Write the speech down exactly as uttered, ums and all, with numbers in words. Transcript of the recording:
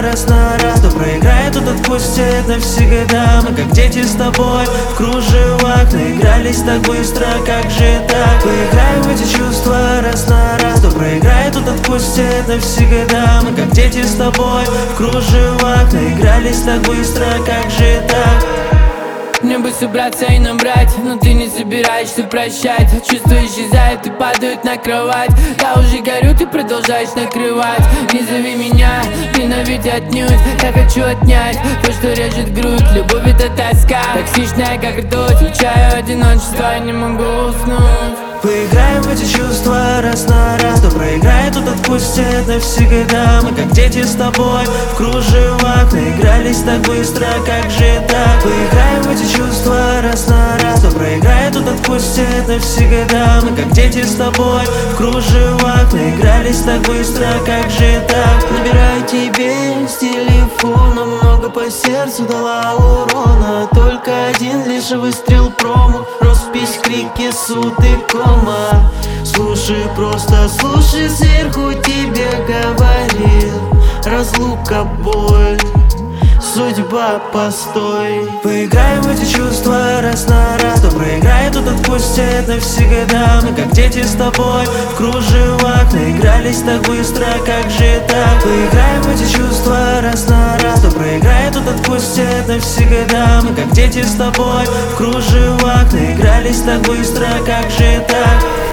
раз на раз. Кто проиграет, тот отпустит навсегда. Мы как дети с тобой в кружевах, наигрались так быстро, как же так? Поиграем в эти чувства раз на раз. Кто проиграет, тот отпустит навсегда. Мы как дети с тобой в кружевах, наигрались так быстро, как же так? Мне бы собраться и набрать, но ты не собираешься прощать. Чувства исчезают и падают на кровать. Я уже горю, ты продолжаешь накрывать. Не зови меня, ненавидь отнюдь. Я хочу отнять то, что режет грудь. Любовь это тоска, токсичная как ртуть. Включаю одиночество, не могу уснуть. Поиграем в эти чувства раз на раз. Кто проиграет, тот отпустит навсегда. Мы как дети с тобой в кружевах, наигрались так быстро, как же так? Поиграем в эти чувства раз на раз. Кто проиграет, тот отпустит навсегда. Мы как дети с тобой в кружевах, наигрались так быстро, как же так? Набираю тебе с телефона, много по сердцу дала урона. Только один лишь выстрел промах, роспись, крики, суд и кома. Слушай, просто слушай, сверху тебе говорил. Разлука, боль, судьба, постой. Поиграем в эти чувства раз на раз. Кто проиграет, тот отпустит навсегда. Мы как дети с тобой в кружевах, наигрались так быстро, как же так? Поиграем в эти чувства раз на раз. Кто проиграет, тот отпустит навсегда. Мы как дети с тобой в кружевах, наигрались так быстро, как же так?